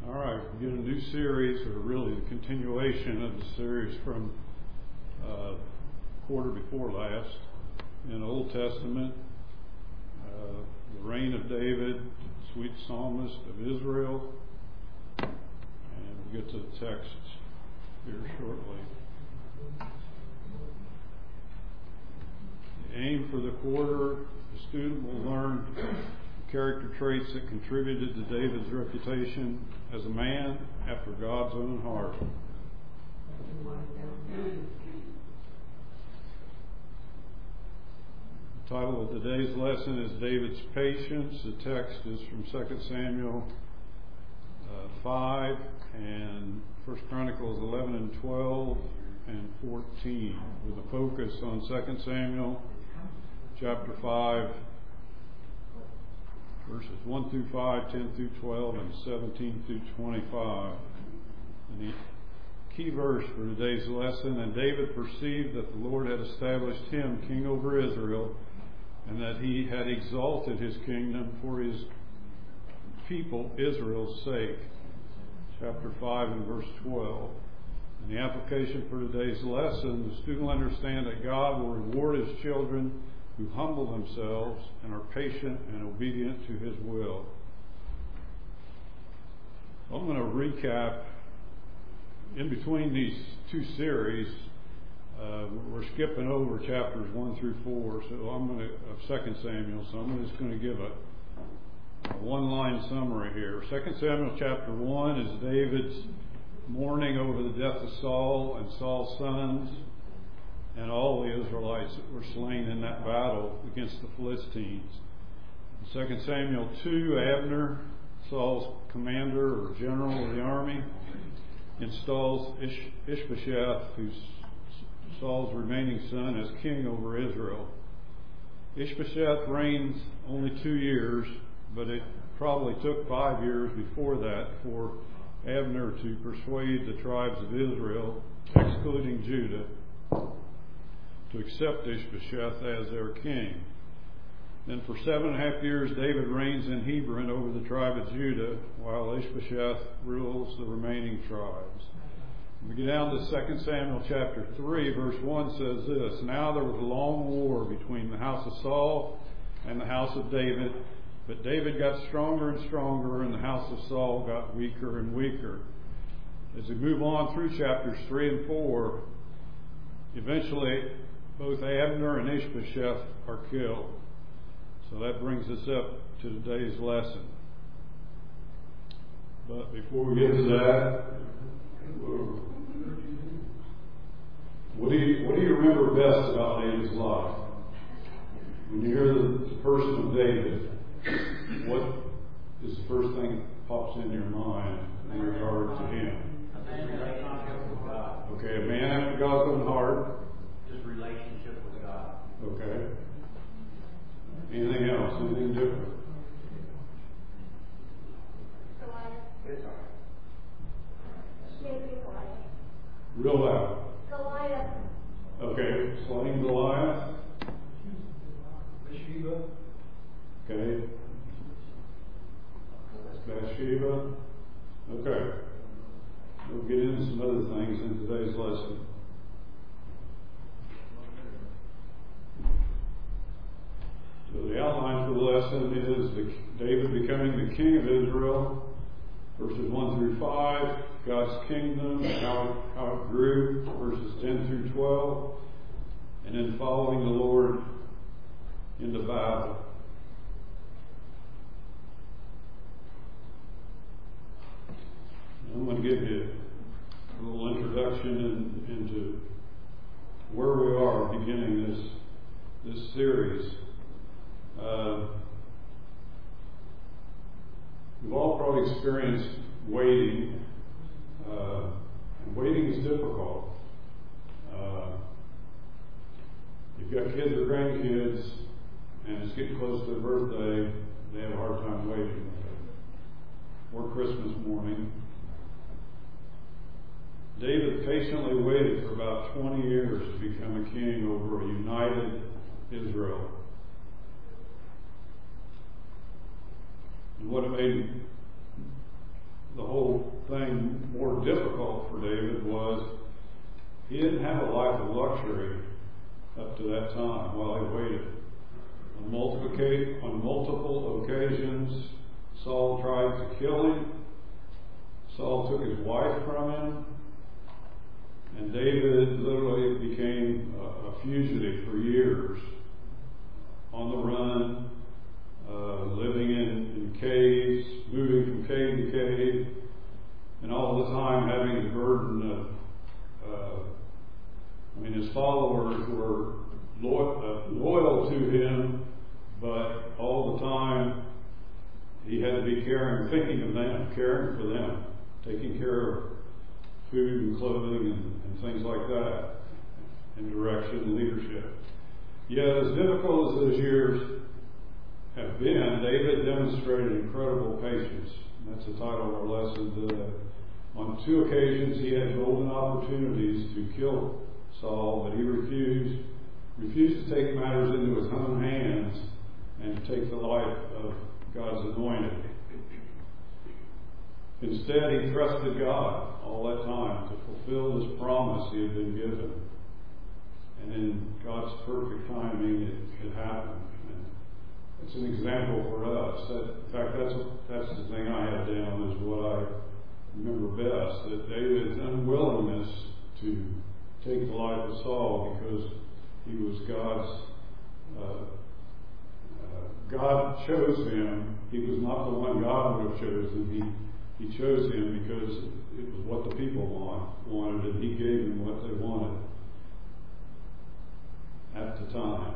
All right, we get a new series, or really the continuation of the series from quarter before last in the Old Testament, the reign of David, sweet psalmist of Israel, and we'll get to the text here shortly. The aim for the quarter, the student will learn character traits that contributed to David's reputation as a man after God's own heart. The title of today's lesson is David's Patience. The text is from 2 Samuel 5 and 1 Chronicles 11 and 12 and 14, with a focus on 2 Samuel chapter 5, verses 1 through 5, 10 through 12, and 17 through 25. And the key verse for today's lesson, and David perceived that the Lord had established him king over Israel, and that he had exalted his kingdom for his people Israel's sake. Chapter 5 and verse 12. And the application for today's lesson, the student will understand that God will reward his children who humble themselves and are patient and obedient to his will. I'm going to recap in between these two series. We're skipping over chapters 1 through 4, so I'm going to of 2 Samuel. So I'm just going to give a one-line summary here. 2 Samuel chapter 1 is David's mourning over the death of Saul and Saul's sons, and all the Israelites that were slain in that battle against the Philistines. In 2 Samuel 2, Abner, Saul's commander or general of the army, installs Ishbosheth, who's Saul's remaining son, as king over Israel. Ishbosheth reigns only 2 years, but it probably took 5 years before that for Abner to persuade the tribes of Israel, excluding Judah, to accept Ishbosheth as their king. Then for 7.5 years, David reigns in Hebron over the tribe of Judah, while Ishbosheth rules the remaining tribes. When we get down to 2 Samuel chapter 3, verse 1 says this: Now there was a long war between the house of Saul and the house of David, but David got stronger and stronger, and the house of Saul got weaker and weaker. As we move on through chapters 3 and 4, eventually both Abner and Ishbosheth are killed. So that brings us up to today's lesson. But before we get to that, what do you remember best about David's life? When you hear the person of David, what is the first thing that pops in your mind in regard to him? A man's relationship with God. Okay, a man after God's own heart. His relationship with God. Okay. Anything else? Anything different? It's all right. Real loud. Goliath. Okay, slaying Goliath. Bathsheba. Okay. Bathsheba. Okay. We'll get into some other things in today's lesson. So the outline for the lesson is David becoming the king of Israel, verses 1 through 5, God's kingdom, how it grew, verses 10 through 12, and then following the Lord into battle. I'm going to give you a little introduction into where we are beginning this series. We've all probably experienced waiting, and waiting is difficult. You've got kids or grandkids, and it's getting close to their birthday, they have a hard time waiting. Or Christmas morning. David patiently waited for about 20 years to become a king over a united Israel. And what it made the whole thing more difficult for David was he didn't have a life of luxury up to that time while he waited. On multiple occasions, Saul tried to kill him. Saul took his wife from him. And David literally became a fugitive for years, on the run, living in caves, moving from cave to cave, and all the time having the burden of, his followers were loyal to him, but all the time he had to be thinking of them, caring for them, taking care of food and clothing and things like that, and direction and leadership. Yet, as difficult as those years have been, David demonstrated incredible patience. And that's the title of our lesson today. On 2 occasions, he had golden opportunities to kill Saul, but he refused to take matters into his own hands and to take the life of God's anointed. Instead, he trusted God all that time to fulfill this promise he had been given. And in God's perfect timing, it happened. And it's an example for us. In fact, that's the thing I have down is what I remember best, that David's unwillingness to take the life of Saul because he was God chose him. He was not the one God would have chosen. He chose him because it was what the people wanted, and he gave them what they wanted at the time.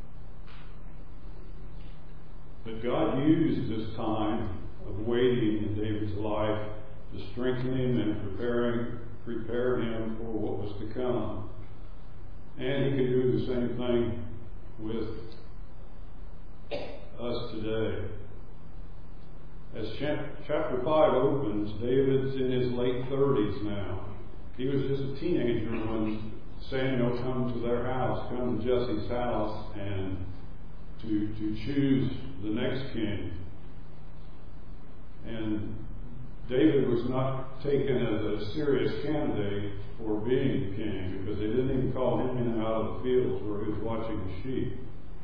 But God used this time of waiting in David's life to strengthen him and prepare him for what was to come. And he could do the same thing with us today. As chapter 5 opens, David's in his late 30s now. He was just a teenager when Samuel come to Jesse's house, and to choose the next king. And David was not taken as a serious candidate for being king, because they didn't even call him in and out of the fields where he was watching the sheep.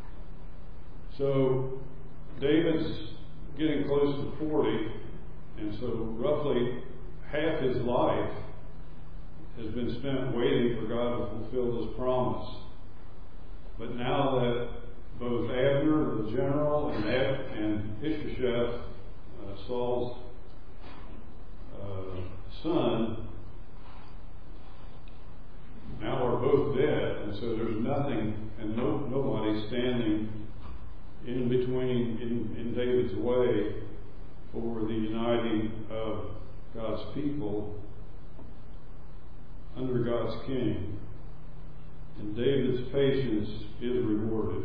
So David's getting close to 40, and so roughly half his life has been spent waiting for God to fulfill His promise. But now that both Abner, the general, and Ishbosheth, Saul's son, now are both dead, and so there's nothing and nobody standing in between in David's way for the uniting of God's people under God's king. And David's patience is rewarded.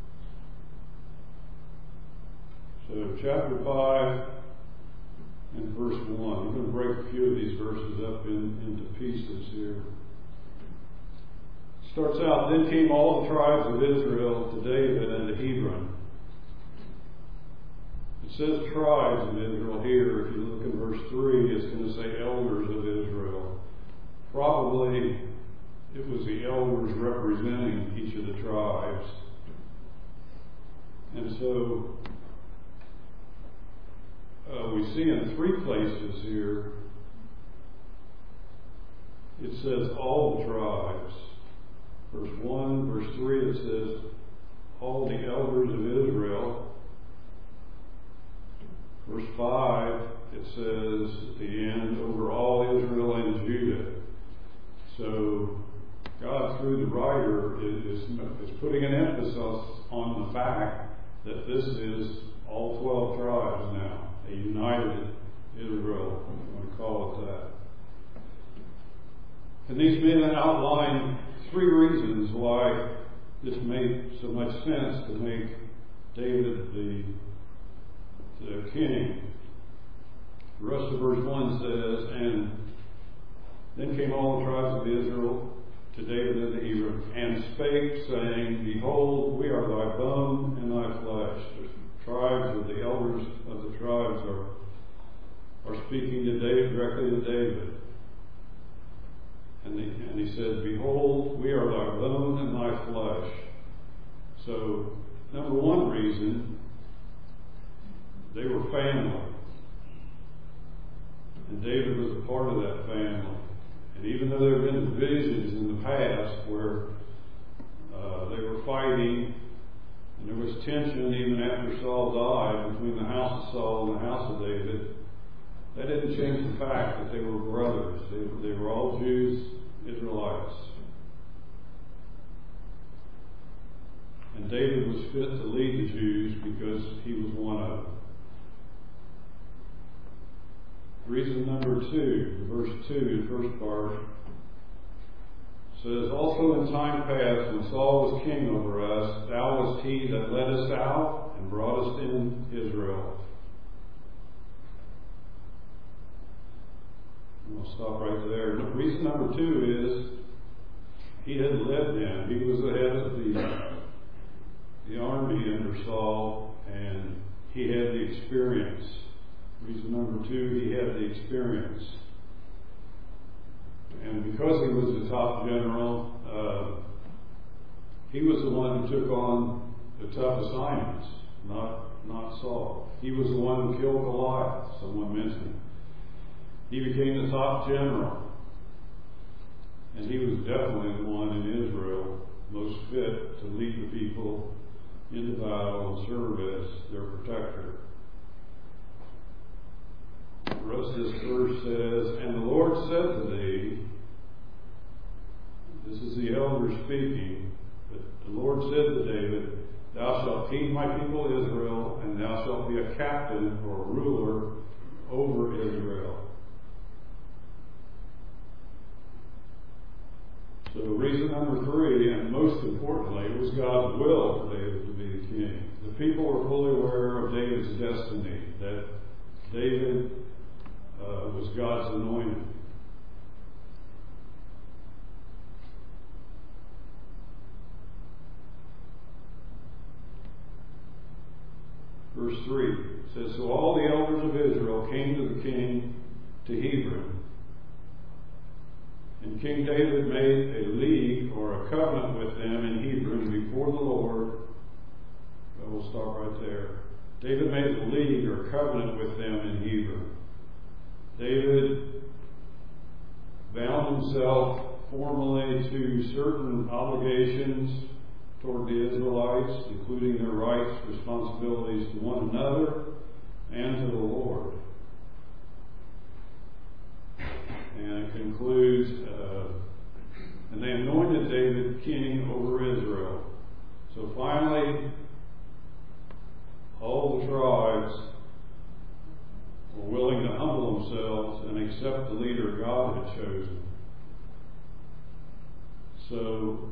So chapter 5 and verse 1. I'm going to break a few of these verses up into pieces here. Starts out, then came all the tribes of Israel to David and to Hebron. It says tribes of Israel here. If you look in verse 3, it's going to say elders of Israel. Probably it was the elders representing each of the tribes. And so we see in 3 places here, it says all the tribes. Verse 1, verse 3, it says all the elders of Israel. Verse 5, it says at the end, over all Israel and Judah. So God, through the writer, is putting an emphasis on the fact that this is all 12 tribes now, a united Israel, if you want to call it that. And these men outline 3 reasons why this made so much sense to make David the king. The rest of verse 1 says, and then came all the tribes of Israel to David and to Hebron, and spake, saying, behold, we are thy bone and thy flesh. The tribes, or the elders of the tribes, are speaking to David, directly to So, number one reason, they were family. And David was a part of that family. And even though there have been divisions in the past where they were fighting, and there was tension even after Saul died between the house of Saul and the house of David, that didn't change the fact that they were brothers. They were all Jews, Israelites. And David was fit to lead the Jews because he was one of them. Reason number two, verse 2, the first part, says, also in time past, when Saul was king over us, thou wast he that led us out and brought us in Israel. And we'll stop right there. Reason number two is, he had led them. He was the head of the army under Saul, and he had the experience. Reason number two, he had the experience. And because he was the top general, he was the one who took on the tough assignments, not Saul. He was the one who killed Goliath, someone mentioned. He became the top general. And he was definitely the one in Israel most fit to lead the people into battle and serve as their protector. The rest of this verse says, and the Lord said to thee, this is the elder speaking, but the Lord said to David, thou shalt feed my people Israel, and thou shalt be a captain or a ruler over Israel. So reason number three, and most importantly, it was God's will for David to be the king. The people were fully aware of David's destiny, that David was God's anointed. Verse 3 says, so all the elders of Israel came to the king to Hebron. And King David made a league or a covenant with them in Hebron before the Lord. Well, we'll stop right there. David made a league or covenant with them in Hebron. David bound himself formally to certain obligations toward the Israelites, including their rights, responsibilities to one another and to the Lord. And it concludes, and they anointed David king over Israel. So finally, all the tribes were willing to humble themselves and accept the leader God had chosen. So,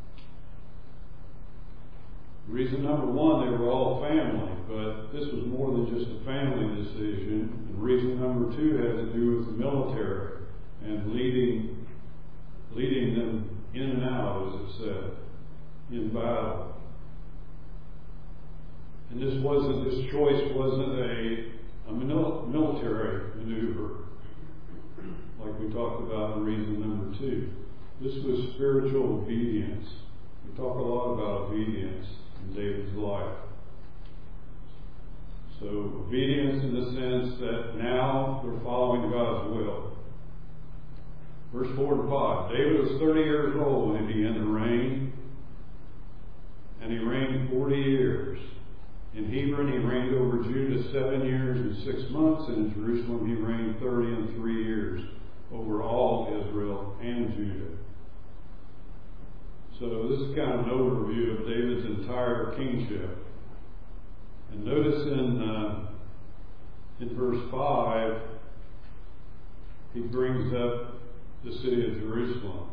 reason number one, they were all family, but this was more than just a family decision. And reason number two had to do with the military and leading them in and out, as it said, in battle. And this choice wasn't a military maneuver, like we talked about in reason number two. This was spiritual obedience. We talk a lot about obedience in David's life. So obedience in the sense that now they're following God's will. Verse 4 and 5. David was 30 years old when he began to reign, and he reigned 40 years. In Hebron he reigned over Judah 7 years and 6 months, and in Jerusalem he reigned 30 and 3 years over all Israel and Judah. So this is kind of an overview of David's entire kingship. And notice in verse 5, he brings up the city of Jerusalem.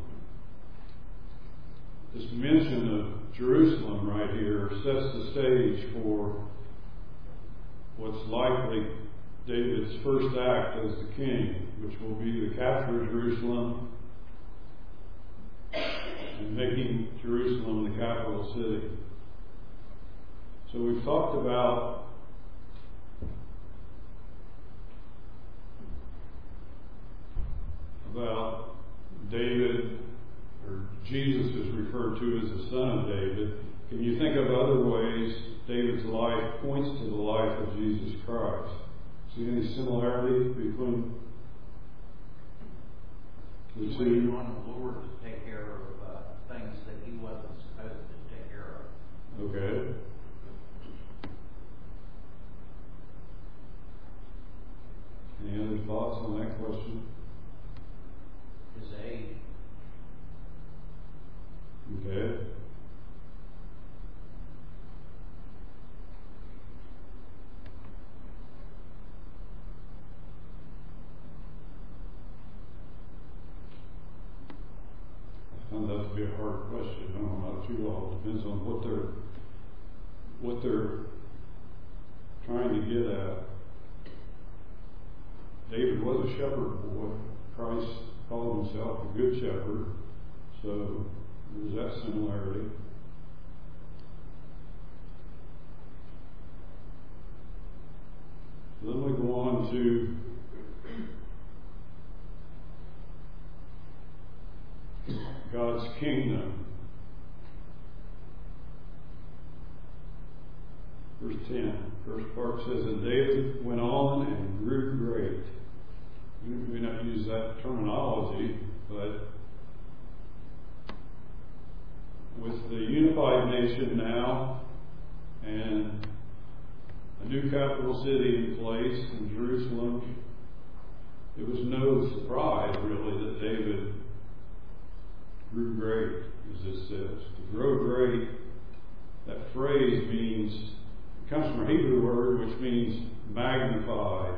This mention of Jerusalem right here sets the stage for what's likely David's first act as the king, which will be the capture of Jerusalem and making Jerusalem the capital city. So we've talked about David, or Jesus is referred to as the son of David, can you think of other ways David's life points to the life of Jesus Christ? See any similarity between the He two? waited on the Lord to take care of things that he wasn't supposed to take care of. Okay. Any other thoughts on that question? His age. Okay. I found that to be a hard question. I don't know about you all. It depends on what they're trying to get at. David was a shepherd boy. Christ called himself a good shepherd. So there's that similarity. Then we go on to God's kingdom. Verse 10. First part says, and David went on and grew great. We may not use that terminology, but with the unified nation now and a new capital city in place in Jerusalem, it was no surprise really that David grew great, as it says. To grow great, that phrase comes from a Hebrew word which means magnified.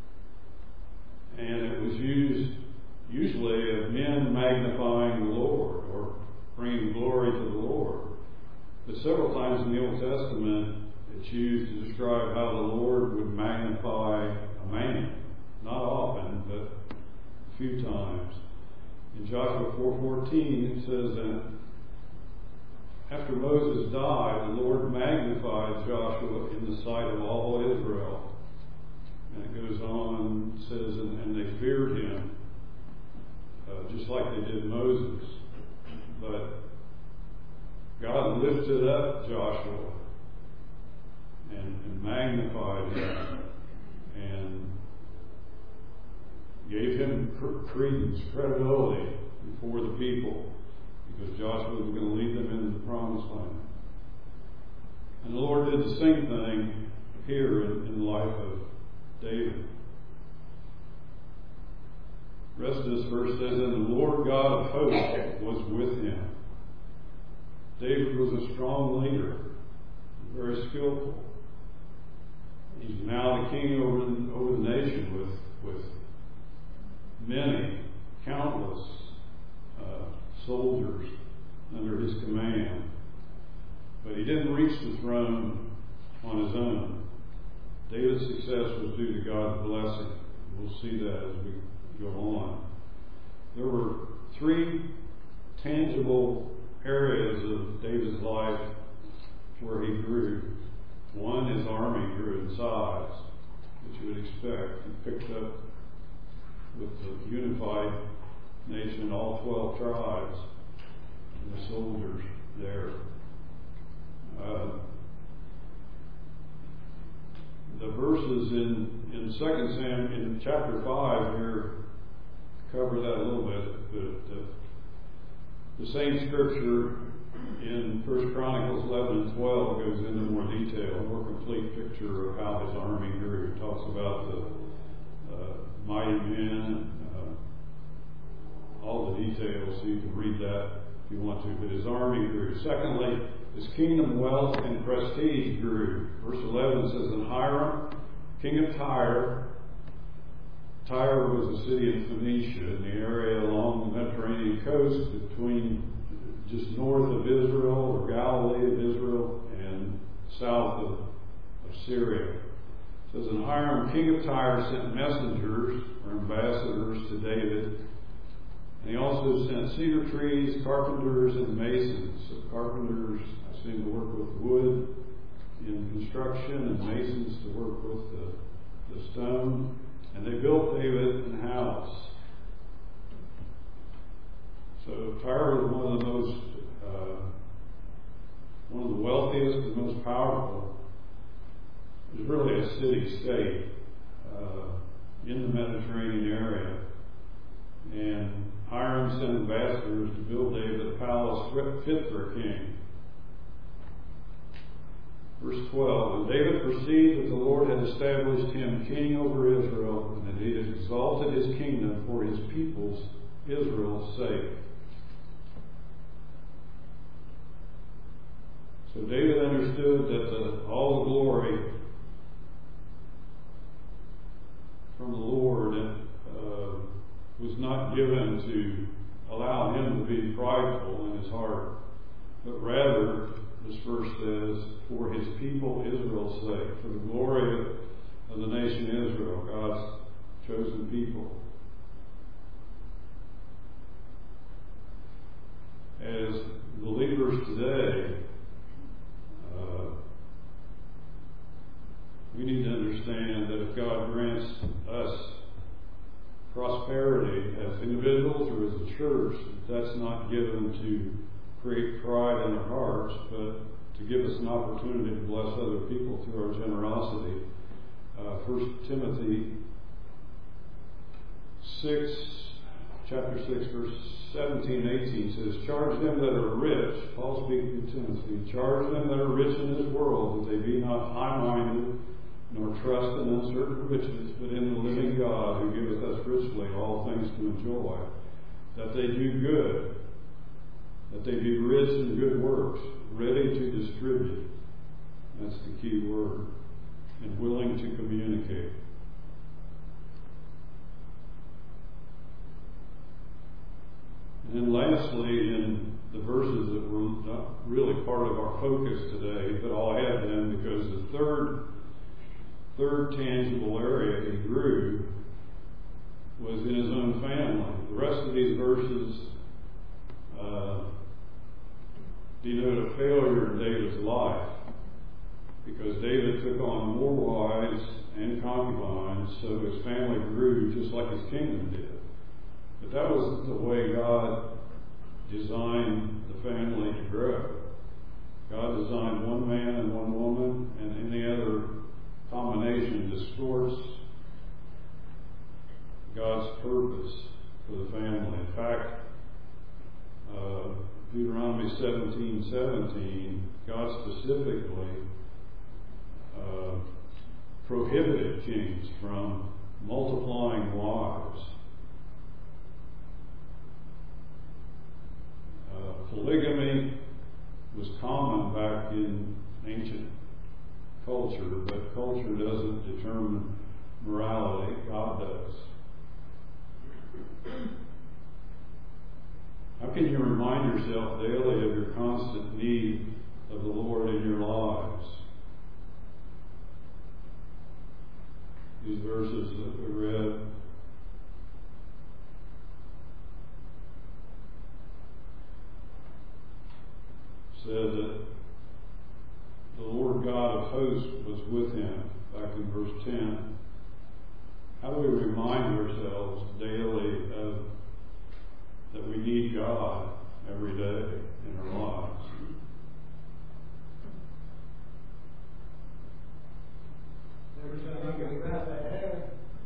And it was used usually of men magnifying the Lord or bringing glory to the Lord. But several times in the Old Testament, it's used to describe how the Lord would magnify a man. Not often, but a few times. In Joshua 4:14, it says that after Moses died, the Lord magnified Joshua in the sight of all Israel. And it goes on, it says, and they feared him, just like they did Moses. But God lifted up Joshua and magnified him and gave him credence, credibility before the people, because Joshua was going to lead them into the promised land. And the Lord did the same thing here in the life of David. The rest of this verse says, and the Lord God of hosts was with him. David was a strong leader, very skillful. He's now the king over the nation with many, countless soldiers under his command. But he didn't reach the throne on his own. David's success was due to God's blessing. We'll see that as we go on. There were three tangible areas of David's life where he grew. One, his army grew in size, which you would expect. He picked up with the unified nation, all 12 tribes, and the soldiers there. The verses in 2 Samuel, in chapter 5 here, cover that a little bit, but the same scripture in 1 Chronicles 11 and 12 goes into more detail, a more complete picture of how his army grew. It talks about the mighty men, all the details, so you can read that if you want to. But his army grew. Secondly, his kingdom, wealth, and prestige grew. Verse 11 says, and Hiram, king of Tyre. Tyre was a city in Phoenicia, in the area along the Mediterranean coast between just north of Israel, or Galilee of Israel, and south of Syria. It says, and Hiram, king of Tyre, sent messengers or ambassadors to David. And he also sent cedar trees, carpenters, and masons. So carpenters seem to work with wood in construction, and masons to work with the stone. And they built David an house. So Tyre was one of the most one of the wealthiest and most powerful. It was really a city-state in the Mediterranean area. And Hiram sent ambassadors to build David a palace fit for a king. Verse 12, and David perceived that the Lord had established him king over Israel, and that he had exalted his kingdom for his people's, Israel's sake. So David understood that all the glory from the Lord was not given to allow him to be prideful in his heart, but rather, this verse says, for his people Israel's sake, for the glory of the nation Israel, God's chosen people. As believers today, we need to understand that if God grants us prosperity as individuals or as a church, that's not given to create pride in our hearts, but to give us an opportunity to bless other people through our generosity. 1 Timothy 6, chapter 6, verse 17 18 says, charge them that are rich, Paul speaking to Timothy, charge them that are rich in this world, that they be not high-minded, nor trust in uncertain riches, but in the living God, who giveth us richly all things to enjoy, that they do good, that they be rich in good works, ready to distribute. That's the key word. And willing to communicate. And then lastly, in the verses that were not really part of our focus today, but I'll add them because the third tangible area he grew was in his own family. The rest of these verses denote a failure in David's life, because David took on more wives and concubines, so his family grew just like his kingdom did. But that wasn't the way God designed the family to grow. God designed one man and one woman, and any other combination distorts God's purpose for the family. In fact, Deuteronomy 17:17, God specifically prohibited kings from multiplying wives. Polygamy was common back in ancient culture, but culture doesn't determine morality, God does. How can you remind yourself daily of your constant need of the Lord in your lives? These verses that we read said that the Lord God of hosts was with him, back in verse 10. How do we remind ourselves daily that we need God every day in our lives? Every time I get a breath of air,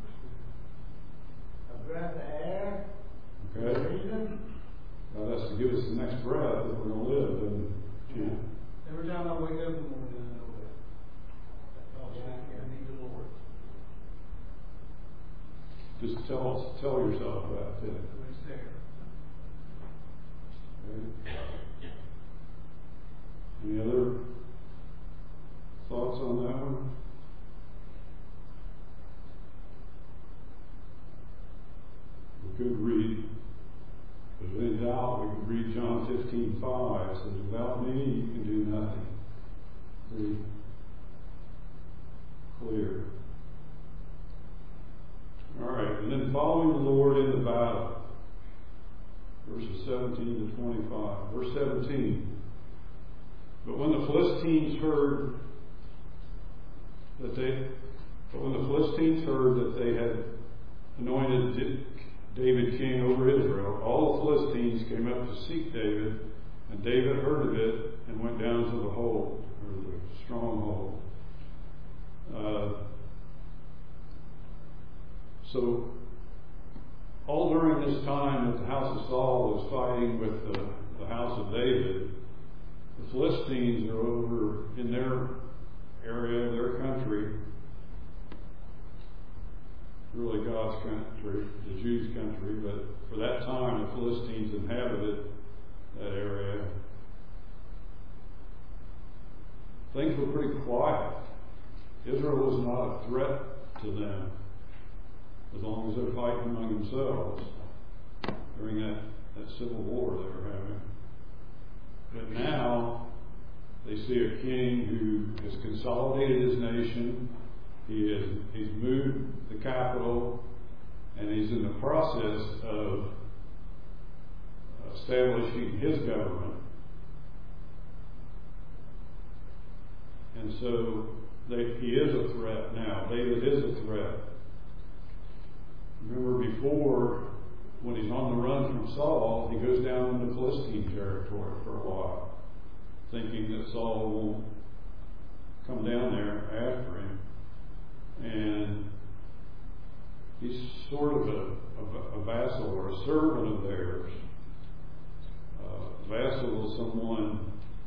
Okay? God has to give us the next breath that we're going to live. And, every time I wake up in the morning, I know that. I need the Lord. just tell yourself that too. It's there. Okay. Any other thoughts on that one? We could read, if there's any doubt, we could read John 15:5. It says, without me you can do nothing. Pretty clear. All right, and then following the Lord in the battle. Verses 17 to 25. Verse 17. But when the Philistines heard that they had anointed David king over Israel, all the Philistines came up to seek David And David heard of it and went down to the hold, or the stronghold. So all during this time that the house of Saul was fighting with the house of David, the Philistines are over in their area, their country, really God's country, the Jews' country, but for that time the Philistines inhabited that area. Things were pretty quiet. Israel was not a threat to them as long as they're fighting among themselves during that civil war they were having. But now they see a king who has consolidated his nation. He's moved the capital, and he's in the process of establishing his government. And so he is a threat now. David is a threat. Remember before, when he's on the run from Saul, he goes down into Philistine territory for a while, thinking that Saul won't come down there after him. And he's sort of a vassal or a servant of theirs. Vassal is someone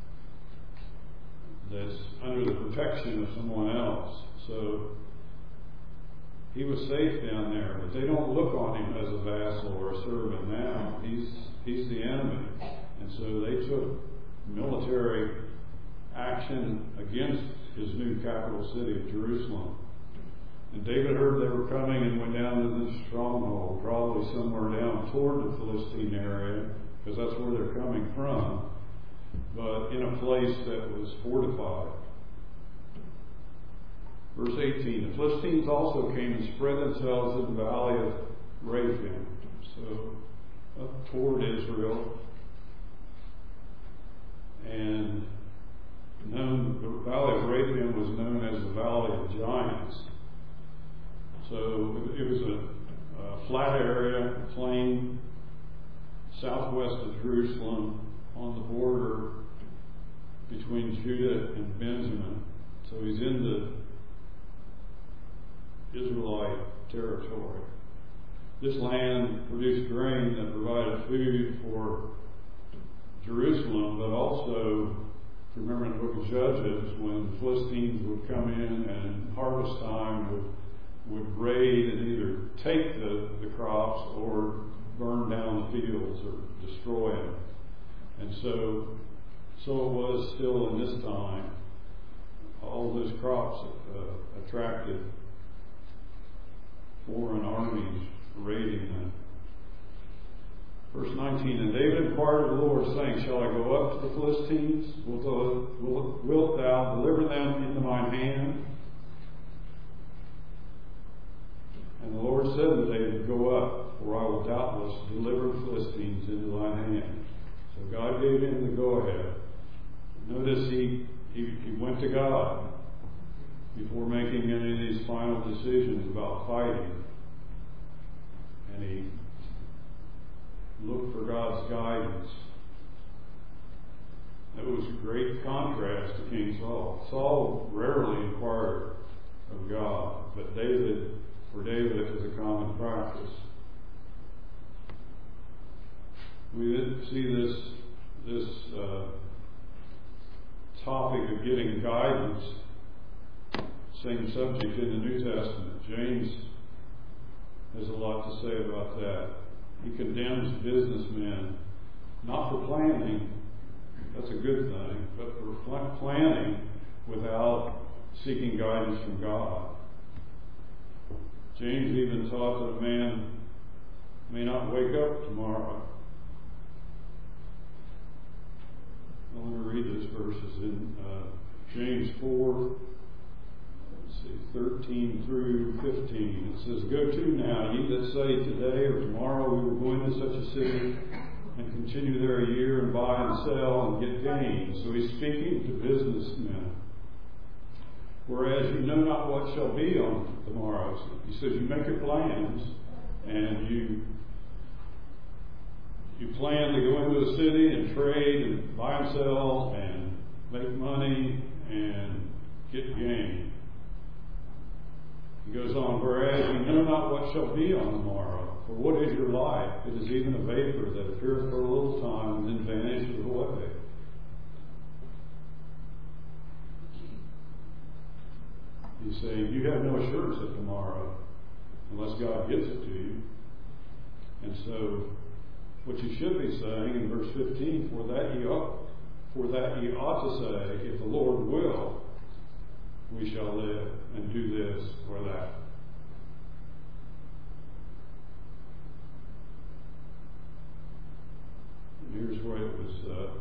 that's under the protection of someone else. So he was safe down there, but they don't look on him as a vassal or a servant now. He's the enemy. And so they took military action against his new capital city of Jerusalem. And David heard they were coming and went down to this stronghold, probably somewhere down toward the Philistine area, because that's where they're coming from, but in a place that was fortified. Verse 18, the Philistines also came and spread themselves in the valley of Rephaim, so up toward Israel. And the valley of Rephaim was known as the Valley of Giants. So it was a flat area, a plain, southwest of Jerusalem, on the border between Judah and Benjamin. So he's in the Israelite territory. This land produced grain that provided food for Jerusalem, but also, if you remember in the book of Judges, when the Philistines would come in and harvest time would raid and either take the crops or burn down the fields or destroy them. And so it was still in this time. All those crops attracted foreign armies raiding them. Verse 19, and David inquired of the Lord, saying, shall I go up to the Philistines? Wilt thou deliver them into mine hand? And the Lord said to David, go up, for I will doubtless deliver the Philistines into thine hand. So God gave him the go-ahead. Notice he went to God before making any of these final decisions about fighting. And he looked for God's guidance. That was a great contrast to King Saul. Saul rarely inquired of God, but for David it was a common practice. We see this topic of getting guidance, same subject in the New Testament. James has a lot to say about that. He condemns businessmen, not for planning, that's a good thing, but for planning without seeking guidance from God. James even taught that a man may not wake up tomorrow. I want to read those verses in James 4, 13 through 15. It says, go to now, ye that say today or tomorrow we will go into such a city and continue there a year and buy and sell and get gain. So he's speaking to businessmen. Whereas you know not what shall be on tomorrow. So he says you make your plans and you you plan to go into a city and trade and buy and sell and make money and get gain. He goes on, whereas you know not what shall be on the morrow. For what is your life? It is even a vapor that appeareth for a little time and then vanishes away. He's saying you have no assurance of tomorrow unless God gives it to you. And so what you should be saying in verse 15, for that ye ought to say, if the Lord will, we shall live and do this or that. And here's where it was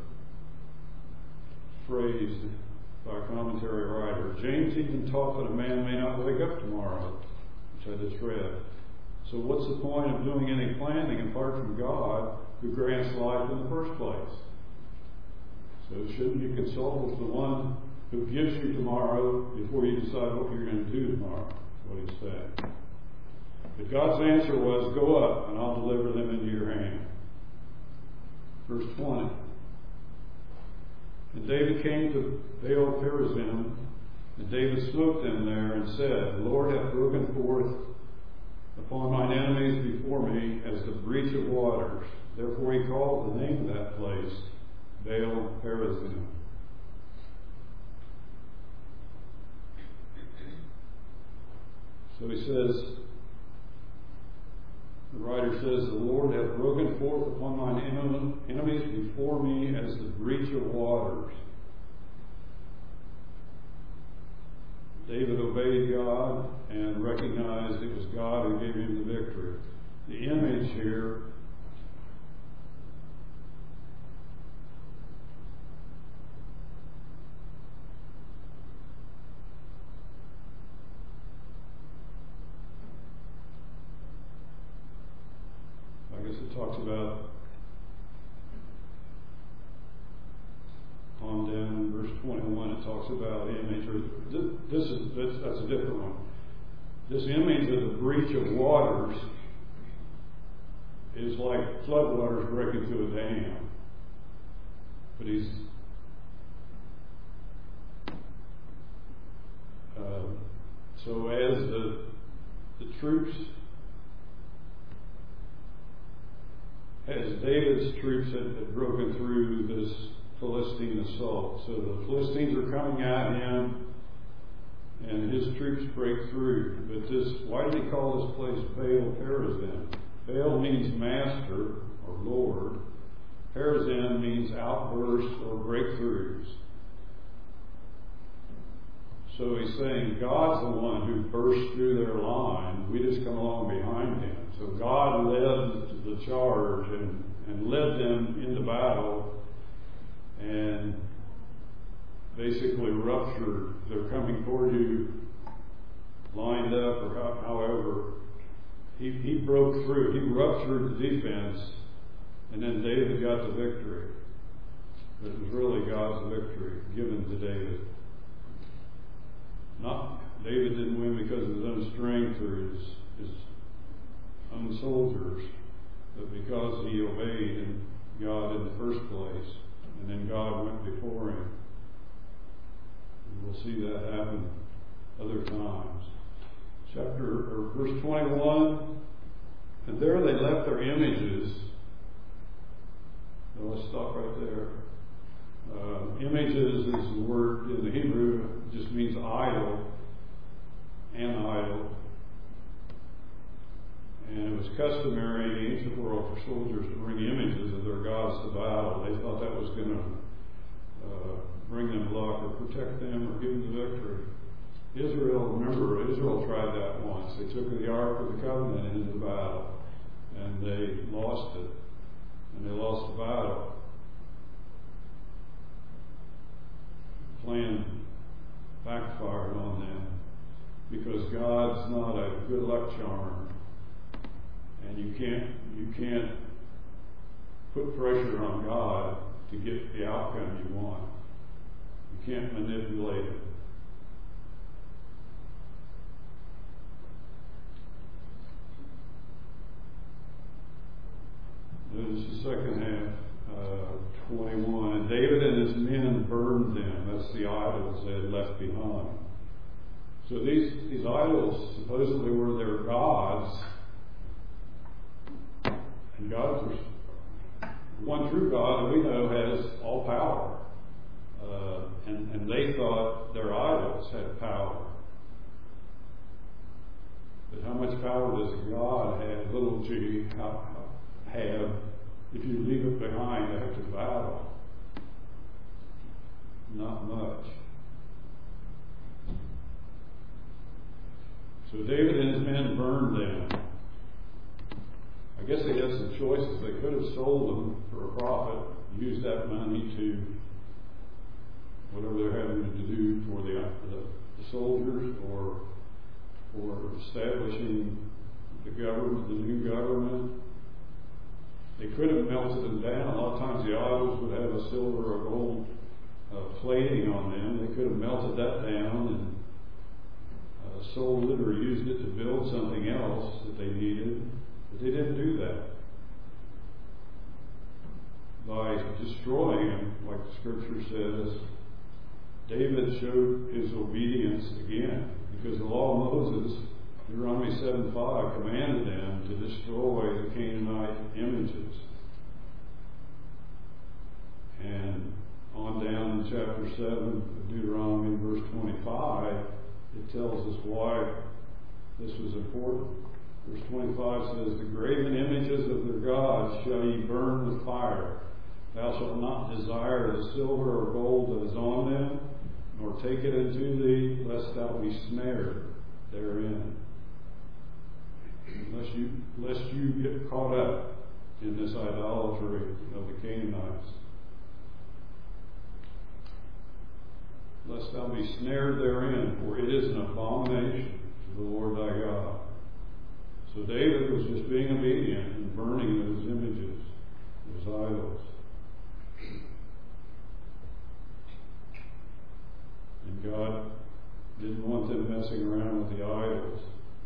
phrased by a commentary writer. James even taught that a man may not wake up tomorrow, which I just read. So what's the point of doing any planning apart from God who grants life in the first place? So shouldn't you consult with the one who gives you tomorrow before you decide what you're going to do tomorrow? That's what he said. But God's answer was, go up and I'll deliver them into your hand. Verse 20. And David came to Baal Perazim, and David smote them there and said, the Lord hath broken forth upon mine enemies before me as the breach of waters. Therefore he called the name of that place Baal Perazim. So he says, the writer says, the Lord hath broken forth upon mine enemies before me as the breach of waters. David obeyed God and recognized it was God who gave him the victory. The image here talks about on down in verse 21. It talks about image. That's a different one. This image of the breach of waters is like floodwaters breaking through a dam. But he's so as the troops. As David's troops had broken through this Philistine assault. So the Philistines are coming at him, and his troops break through. But why did he call this place Baal Perazim? Baal means master or Lord. Perazim means outbursts or breakthroughs. So he's saying God's the one who burst through their line. We just come along behind him. So God led the charge and led them into battle and basically ruptured. They're coming toward you, lined up, or however. He broke through. He ruptured the defense, and then David got the victory. But it was really God's victory given to David. David didn't win because of his own strength or his own soldiers, but because he obeyed God in the first place, and then God went before him. And we'll see that happen other times. Verse 21, and there they left their images. So let's stop right there. Images is the word in the Hebrew, it just means idol, an idol. And it was customary in the ancient world for soldiers to bring images of their gods to battle. They thought that was going to bring them luck or protect them or give them the victory. Israel tried that once. They took the Ark of the Covenant into the battle, and they lost it. And they lost the battle. The plan backfired on them because God's not a good luck charm. And you can't put pressure on God to get the outcome you want. You can't manipulate it. This is 2 That's the idols they had left behind. So these idols supposedly were their gods, and God was one true God that we know has all power. And they thought their idols had power. But how much power does God have, little g, have if you leave it behind after battle? Not much. So David and his men burned them. I guess they had some choices. They could have sold them for a profit, used that money to whatever they're having to do for the soldiers, or establishing the government, the new government. They could have melted them down. A lot of times the idols would have a silver or gold plating on them. They could have melted that down and sold it or used it to build something else that they needed. But they didn't do that. By destroying them, like the scripture says, David showed his obedience again, because the law of Moses, Deuteronomy 7:5, commanded them to destroy the Canaanite images. And on down in chapter 7 of Deuteronomy, verse 25, it tells us why this was important. Verse 25 says, "The graven images of their gods shall ye burn with fire. Thou shalt not desire the silver or gold that is on them, nor take it into thee, lest thou be snared therein." Lest you get caught up in this idolatry of the Canaanites. Lest thou be snared therein, for it is an abomination to the Lord thy God. So David was just being obedient and burning those images, those idols. And God didn't want them messing around with the idols,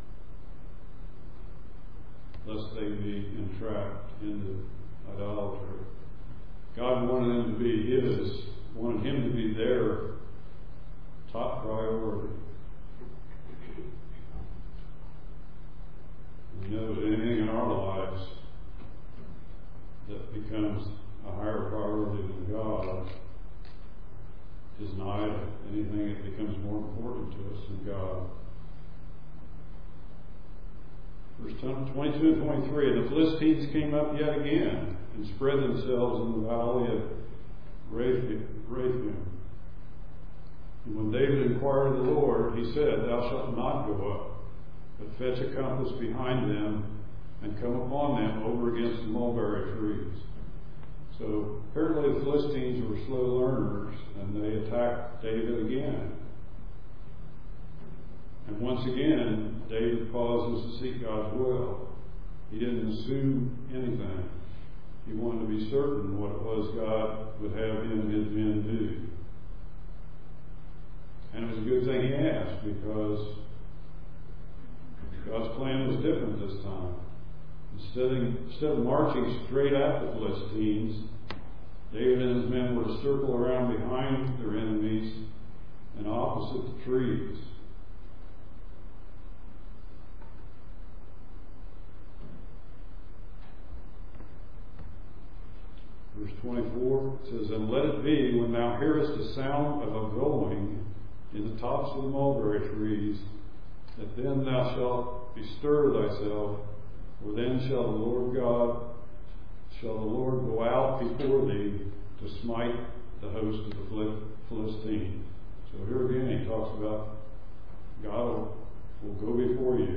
lest they be entrapped into idolatry. God wanted them to be wanted him to be their top priority. We know that anything in our lives that becomes a higher priority than God is an idol. Anything that becomes more important to us than God. Verse 22 and 23, "And the Philistines came up yet again, and spread themselves in the valley of Rephaim. And when David inquired of the Lord, he said, Thou shalt not go up, but fetch a compass behind them, and come upon them over against the mulberry trees." So apparently the Philistines were slow learners, and they attacked David again. And once again, David pauses to seek God's will. He didn't assume anything. He wanted to be certain what it was God would have him and his men do. And it was a good thing he asked, because God's plan was different this time. Instead of marching straight at the Philistines, David and his men were to circle around behind their enemies and opposite the trees. Verse 24 says, "And let it be, when thou hearest the sound of a going in the tops of the mulberry trees, that then thou shalt bestir thyself, for then shall the Lord go out before thee to smite the host of the Philistines." So here again he talks about God will go before you.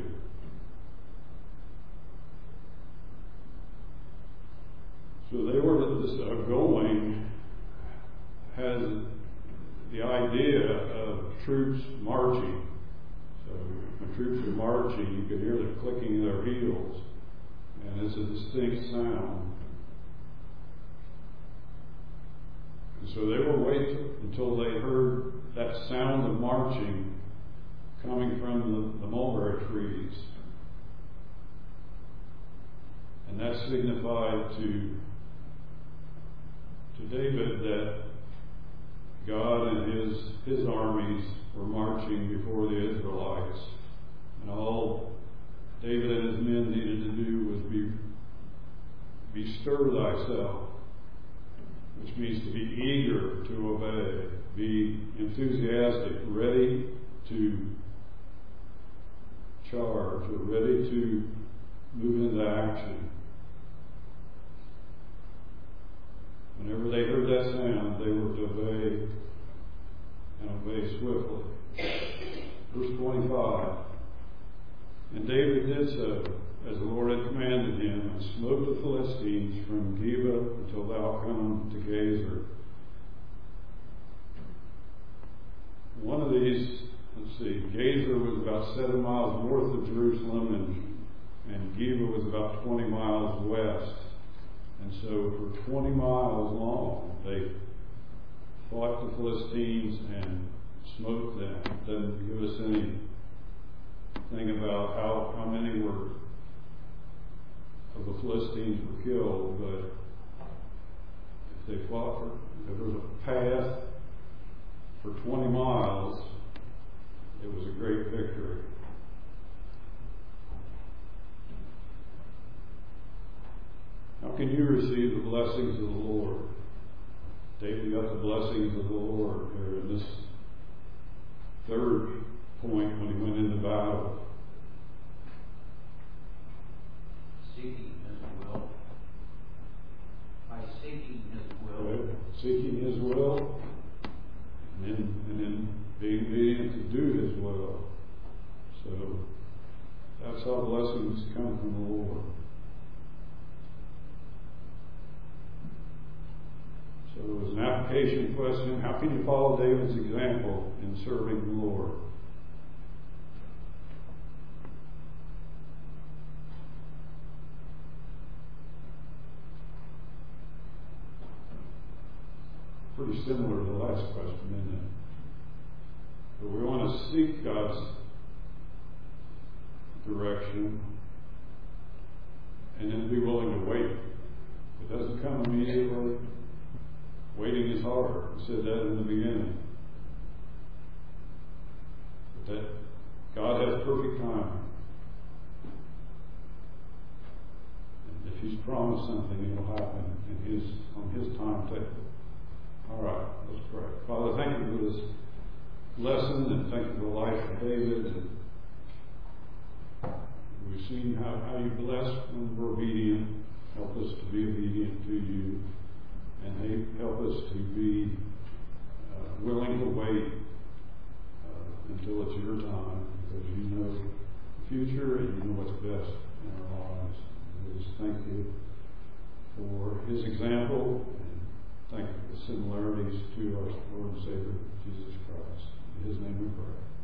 So they were, this going has the idea of troops marching. So when troops are marching, you could hear the clicking of their heels, and it's a distinct sound. And so they were waiting until they heard that sound of marching coming from the mulberry trees. And that signified to David that God and his armies were marching before the Israelites. And all David and his men needed to do was bestir thyself, which means to be eager to obey, be enthusiastic, ready to charge, or ready to move into action. Whenever they heard that sound, they were to obey, and obey swiftly. Verse 25, and David did so, as the Lord had commanded him, and smote the Philistines from Geba until thou come to Gazer. One of these, Gazer was about 7 miles north of Jerusalem, and Geba was about 20 miles west. And so for 20 miles long, they fought the Philistines and smote them. It doesn't give us anything about how many of the Philistines were killed, but if they fought there was a path for 20 miles, it was a great victory. How can you receive the blessings of the Lord? David got the blessings of the Lord here in this third point when he went into battle. Seeking His will. By seeking His will. Okay. Seeking His will, and then being obedient to do His will. So that's how blessings come from the Lord. So it was an application question. How can you follow David's example in serving the Lord? Pretty similar to the last question, isn't it? But we want to seek God's direction and then be willing to wait. It doesn't come immediately. Waiting is hard. We said that in the beginning. But that God has perfect timing. And if He's promised something, it will happen on His timetable. All right, let's pray. Father, thank you for this lesson, and thank you for the life of David. And we've seen how you bless when we're obedient. Help us to be obedient to you, and help us to be willing to wait until it's your time, because you know the future and you know what's best in our lives. And just thank you for His example. Thank you for the similarities to our Lord and Savior, Jesus Christ. In His name we pray.